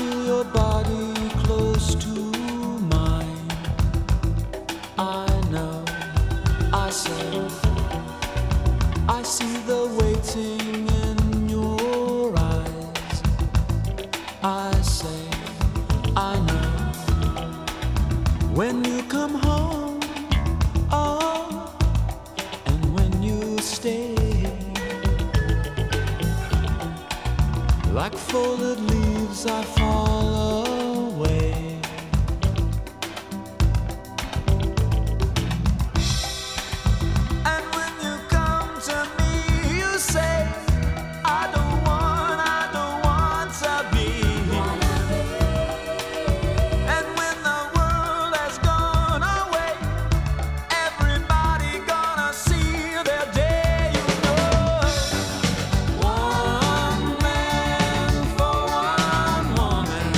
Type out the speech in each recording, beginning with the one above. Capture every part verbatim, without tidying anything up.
feel your body close to mine. I know, I say, I see the waiting in your eyes. I say, I know, when you come home, oh, and when you stay, like folded leaves I fall away. And when you come to me, you say, I don't want, I don't want to be. And when the world has gone away, everybody gonna see their day, you know. One man for one woman.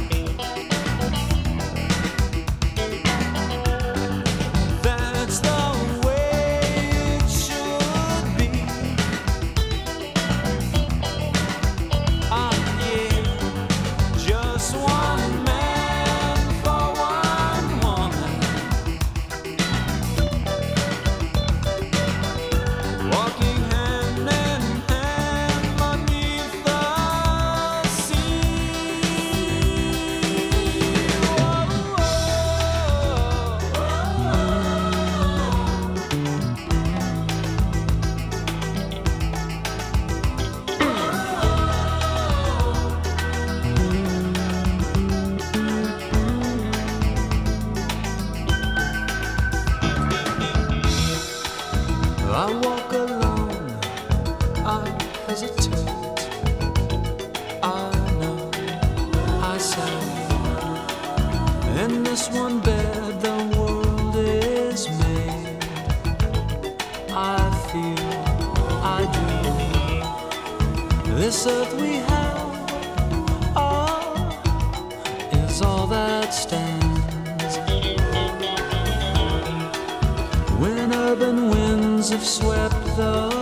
That's the way it should be. Ah, yeah. Just one man for one woman. Walking hand in hand beneath the sea. I walk alone, I hesitate. I know, I say, in this one bed the world is made. I feel, I do, this earth we have, oh, is all that stands. When urban winds have swept the